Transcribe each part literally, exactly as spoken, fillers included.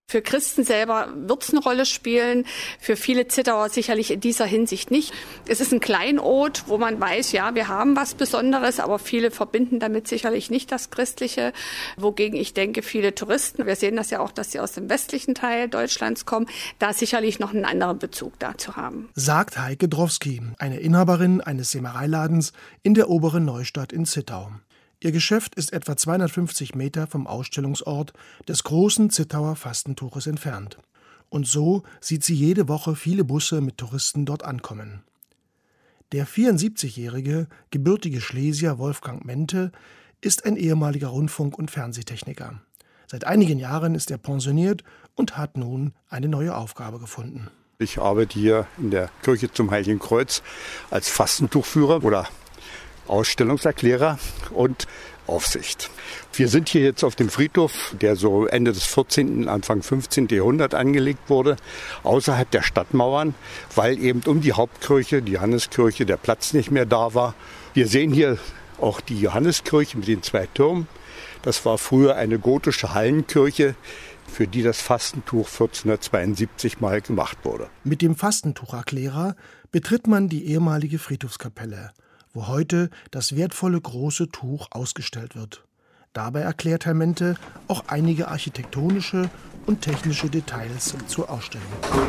Für Christen selber wird es eine Rolle spielen, für viele Zittauer sicherlich in dieser Hinsicht nicht. Es ist ein Kleinod, wo man weiß, ja, wir haben was Besonderes, aber viele verbinden damit sicherlich nicht das Christliche, wogegen ich denke, viele Touristen, wir sehen das ja auch, dass sie aus dem westlichen Teil Deutschlands kommen, da sicherlich noch einen anderen Bezug dazu haben. Sagt Heike Drowski, eine Inhaberin eines Sämereiladens in der oberen Neustadt in Zittau. Ihr Geschäft ist etwa zweihundertfünfzig Meter vom Ausstellungsort des großen Zittauer Fastentuches entfernt. Und so sieht sie jede Woche viele Busse mit Touristen dort ankommen. Der vierundsiebzigjährige, gebürtige Schlesier Wolfgang Mente ist ein ehemaliger Rundfunk- und Fernsehtechniker. Seit einigen Jahren ist er pensioniert und hat nun eine neue Aufgabe gefunden. Ich arbeite hier in der Kirche zum Heiligen Kreuz als Fastentuchführer oder Ausstellungserklärer und Aufsicht. Wir sind hier jetzt auf dem Friedhof, der so Ende des vierzehnten, Anfang fünfzehnten Jahrhundert angelegt wurde, außerhalb der Stadtmauern, weil eben um die Hauptkirche, die Johanneskirche, der Platz nicht mehr da war. Wir sehen hier auch die Johanneskirche mit den zwei Türmen. Das war früher eine gotische Hallenkirche, für die das Fastentuch vierzehnhundertzweiundsiebzig mal gemacht wurde. Mit dem Fastentucherklärer betritt man die ehemalige Friedhofskapelle, wo heute das wertvolle große Tuch ausgestellt wird. Dabei erklärt Herr Mente auch einige architektonische und technische Details zur Ausstellung.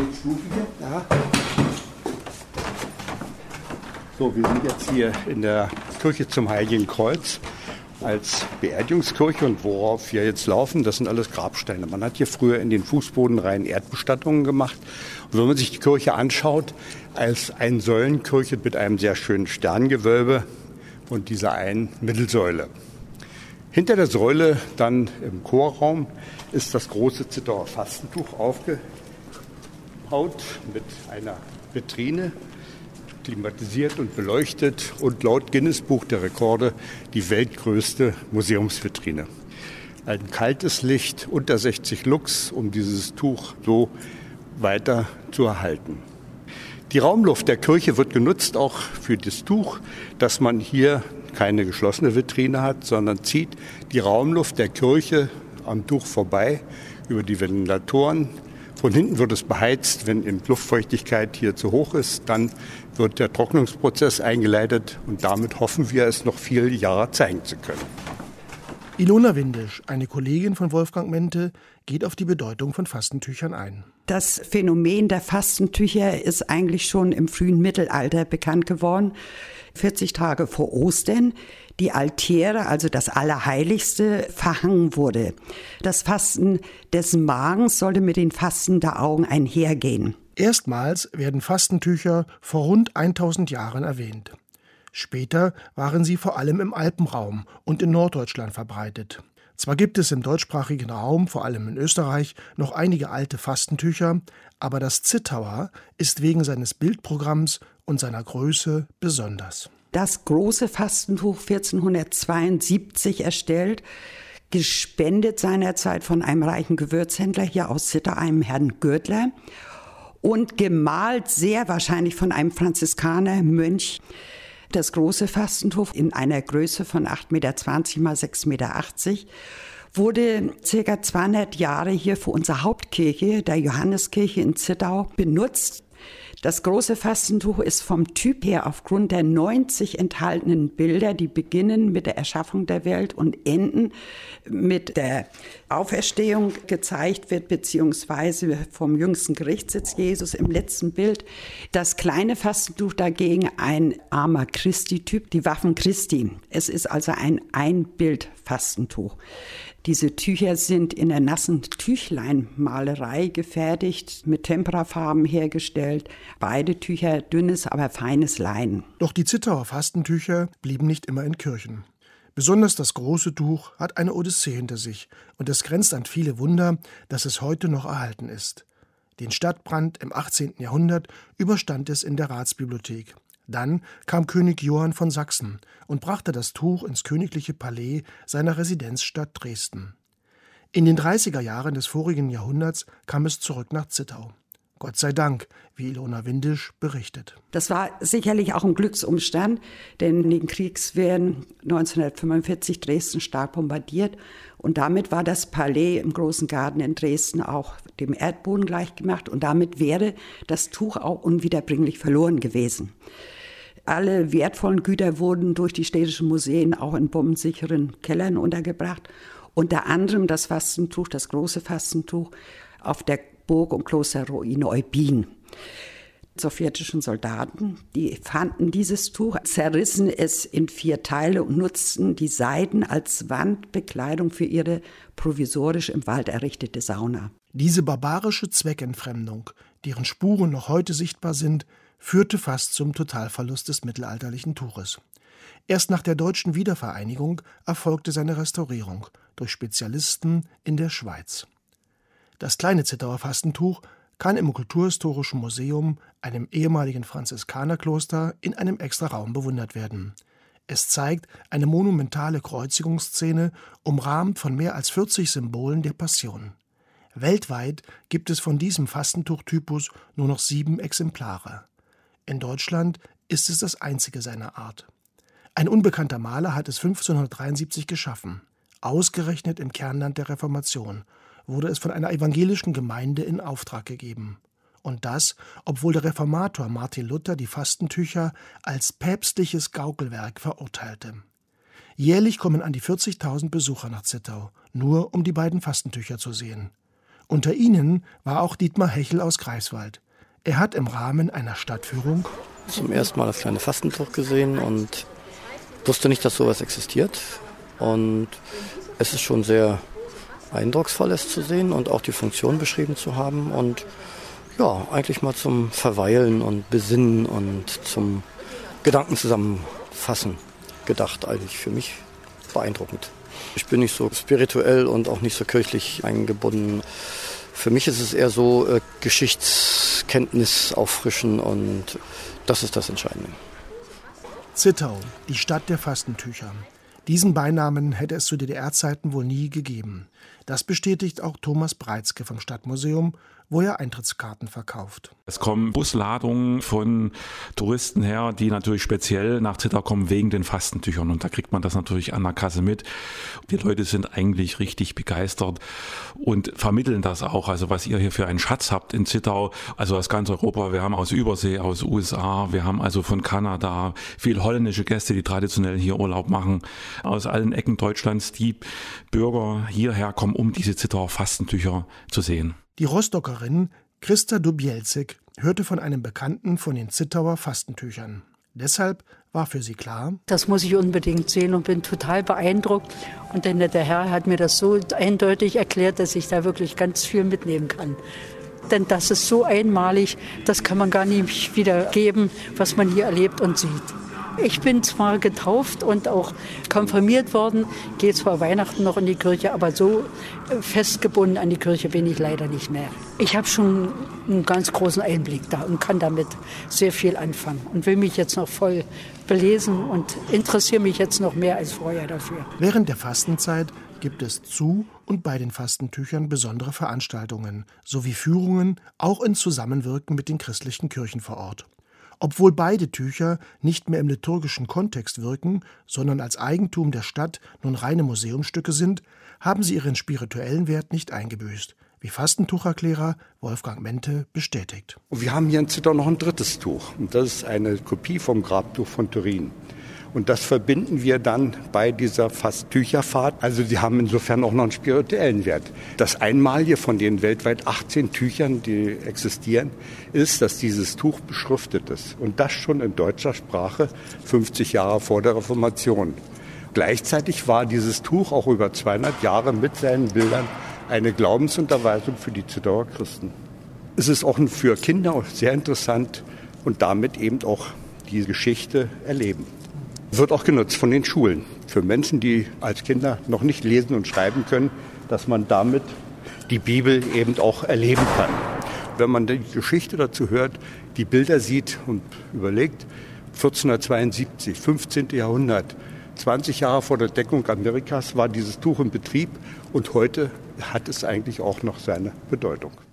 So, wir sind jetzt hier in der Kirche zum Heiligen Kreuz als Beerdigungskirche, und worauf wir jetzt laufen, das sind alles Grabsteine. Man hat hier früher in den Fußbodenreihen Erdbestattungen gemacht. Und wenn man sich die Kirche anschaut, als Einsäulenkirche mit einem sehr schönen Sterngewölbe und dieser einen Mittelsäule. Hinter der Säule, dann im Chorraum, ist das große Zittauer Fastentuch aufgebaut mit einer Vitrine, klimatisiert und beleuchtet und laut Guinness-Buch der Rekorde die weltgrößte Museumsvitrine. Ein kaltes Licht unter sechzig Lux, um dieses Tuch so weiter zu erhalten. Die Raumluft der Kirche wird genutzt auch für das Tuch, dass man hier keine geschlossene Vitrine hat, sondern zieht die Raumluft der Kirche am Tuch vorbei über die Ventilatoren. Von hinten wird es beheizt, wenn die Luftfeuchtigkeit hier zu hoch ist, dann wird der Trocknungsprozess eingeleitet und damit hoffen wir, es noch viele Jahre zeigen zu können. Ilona Windisch, eine Kollegin von Wolfgang Mente, geht auf die Bedeutung von Fastentüchern ein. Das Phänomen der Fastentücher ist eigentlich schon im frühen Mittelalter bekannt geworden. vierzig Tage vor Ostern die Altäre, also das Allerheiligste, verhangen wurde. Das Fasten des Magens sollte mit den Fasten der Augen einhergehen. Erstmals werden Fastentücher vor rund tausend Jahren erwähnt. Später waren sie vor allem im Alpenraum und in Norddeutschland verbreitet. Zwar gibt es im deutschsprachigen Raum, vor allem in Österreich, noch einige alte Fastentücher, aber das Zittauer ist wegen seines Bildprogramms und seiner Größe besonders. Das große Fastentuch vierzehnhundertzweiundsiebzig erstellt, gespendet seinerzeit von einem reichen Gewürzhändler hier aus Zittau, einem Herrn Gürtler, und gemalt sehr wahrscheinlich von einem Franziskanermönch. Das große Fastentuch in einer Größe von acht Meter zwanzig mal sechs Meter achtzig wurde circa zweihundert Jahre hier für unsere Hauptkirche, der Johanneskirche in Zittau, benutzt. Das große Fastentuch ist vom Typ her aufgrund der neunzig enthaltenen Bilder, die beginnen mit der Erschaffung der Welt und enden mit der Auferstehung gezeigt wird, beziehungsweise vom jüngsten Gerichtssitz Jesus im letzten Bild. Das kleine Fastentuch dagegen ein armer Christi-Typ, die Waffen Christi. Es ist also ein Einbild-Fastentuch. Diese Tücher sind in der nassen Tüchleinmalerei gefertigt, mit Temperafarben hergestellt. Beide Tücher dünnes, aber feines Leinen. Doch die Zittauer Fastentücher blieben nicht immer in Kirchen. Besonders das große Tuch hat eine Odyssee hinter sich und es grenzt an viele Wunder, dass es heute noch erhalten ist. Den Stadtbrand im achtzehnten Jahrhundert überstand es in der Ratsbibliothek. Dann kam König Johann von Sachsen und brachte das Tuch ins königliche Palais seiner Residenzstadt Dresden. In den dreißiger Jahren des vorigen Jahrhunderts kam es zurück nach Zittau. Gott sei Dank, wie Ilona Windisch berichtet. Das war sicherlich auch ein Glücksumstand, denn in den Kriegswehren neunzehnhundertfünfundvierzig Dresden stark bombardiert und damit war das Palais im Großen Garten in Dresden auch dem Erdboden gleichgemacht und damit wäre das Tuch auch unwiederbringlich verloren gewesen. Alle wertvollen Güter wurden durch die städtischen Museen auch in bombensicheren Kellern untergebracht, unter anderem das Fastentuch, das große Fastentuch auf der Burg- und Klosterruine Eubin. Sowjetischen Soldaten, die fanden dieses Tuch, zerrissen es in vier Teile und nutzten die Seiten als Wandbekleidung für ihre provisorisch im Wald errichtete Sauna. Diese barbarische Zweckentfremdung, deren Spuren noch heute sichtbar sind, führte fast zum Totalverlust des mittelalterlichen Tuches. Erst nach der deutschen Wiedervereinigung erfolgte seine Restaurierung durch Spezialisten in der Schweiz. Das kleine Zittauer Fastentuch kann im Kulturhistorischen Museum, einem ehemaligen Franziskanerkloster, in einem Extraraum bewundert werden. Es zeigt eine monumentale Kreuzigungsszene, umrahmt von mehr als vierzig Symbolen der Passion. Weltweit gibt es von diesem Fastentuchtypus nur noch sieben Exemplare. In Deutschland ist es das einzige seiner Art. Ein unbekannter Maler hat es fünfzehnhundertdreiundsiebzig geschaffen. Ausgerechnet im Kernland der Reformation wurde es von einer evangelischen Gemeinde in Auftrag gegeben. Und das, obwohl der Reformator Martin Luther die Fastentücher als päpstliches Gaukelwerk verurteilte. Jährlich kommen an die vierzigtausend Besucher nach Zittau, nur um die beiden Fastentücher zu sehen. Unter ihnen war auch Dietmar Hechel aus Greifswald. Er hat im Rahmen einer Stadtführung zum ersten Mal das kleine Fastentuch gesehen und wusste nicht, dass sowas existiert. Und es ist schon sehr eindrucksvoll, es zu sehen und auch die Funktion beschrieben zu haben. Und ja, eigentlich mal zum Verweilen und Besinnen und zum Gedanken zusammenfassen gedacht. Eigentlich für mich beeindruckend. Ich bin nicht so spirituell und auch nicht so kirchlich eingebunden. Für mich ist es eher so äh, Geschichtskenntnis auffrischen und das ist das Entscheidende. Zittau, die Stadt der Fastentücher. Diesen Beinamen hätte es zu D D R-Zeiten wohl nie gegeben. Das bestätigt auch Thomas Breitzke vom Stadtmuseum, wo er Eintrittskarten verkauft. Es kommen Busladungen von Touristen her, die natürlich speziell nach Zittau kommen wegen den Fastentüchern. Und da kriegt man das natürlich an der Kasse mit. Die Leute sind eigentlich richtig begeistert und vermitteln das auch. Also was ihr hier für einen Schatz habt in Zittau, also aus ganz Europa. Wir haben aus Übersee, aus U S A, wir haben also von Kanada viel holländische Gäste, die traditionell hier Urlaub machen. Aus allen Ecken Deutschlands, die Bürger hierher kommen, um diese Zittauer Fastentücher zu sehen. Die Rostockerin Christa Dubielzig hörte von einem Bekannten von den Zittauer Fastentüchern. Deshalb war für sie klar: Das muss ich unbedingt sehen und bin total beeindruckt. Und der nette Herr hat mir das so eindeutig erklärt, dass ich da wirklich ganz viel mitnehmen kann. Denn das ist so einmalig, das kann man gar nicht wiedergeben, was man hier erlebt und sieht. Ich bin zwar getauft und auch konfirmiert worden, gehe zwar Weihnachten noch in die Kirche, aber so festgebunden an die Kirche bin ich leider nicht mehr. Ich habe schon einen ganz großen Einblick da und kann damit sehr viel anfangen und will mich jetzt noch voll belesen und interessiere mich jetzt noch mehr als vorher dafür. Während der Fastenzeit gibt es zu und bei den Fastentüchern besondere Veranstaltungen sowie Führungen, auch in Zusammenwirken mit den christlichen Kirchen vor Ort. Obwohl beide Tücher nicht mehr im liturgischen Kontext wirken, sondern als Eigentum der Stadt nun reine Museumsstücke sind, haben sie ihren spirituellen Wert nicht eingebüßt, wie Fastentucherklärer Wolfgang Mente bestätigt. Wir haben hier in Zittau noch ein drittes Tuch. Und das ist eine Kopie vom Grabtuch von Turin. Und das verbinden wir dann bei dieser Fasttücherfahrt. Also die haben insofern auch noch einen spirituellen Wert. Das Einmalige von den weltweit achtzehn Tüchern, die existieren, ist, dass dieses Tuch beschriftet ist. Und das schon in deutscher Sprache fünfzig Jahre vor der Reformation. Gleichzeitig war dieses Tuch auch über zweihundert Jahre mit seinen Bildern eine Glaubensunterweisung für die Zittauer Christen. Es ist auch für Kinder sehr interessant und damit eben auch die Geschichte erleben. Wird auch genutzt von den Schulen für Menschen, die als Kinder noch nicht lesen und schreiben können, dass man damit die Bibel eben auch erleben kann. Wenn man die Geschichte dazu hört, die Bilder sieht und überlegt, vierzehnhundertzweiundsiebzig, fünfzehnten Jahrhundert, zwanzig Jahre vor der Entdeckung Amerikas war dieses Tuch in Betrieb und heute hat es eigentlich auch noch seine Bedeutung.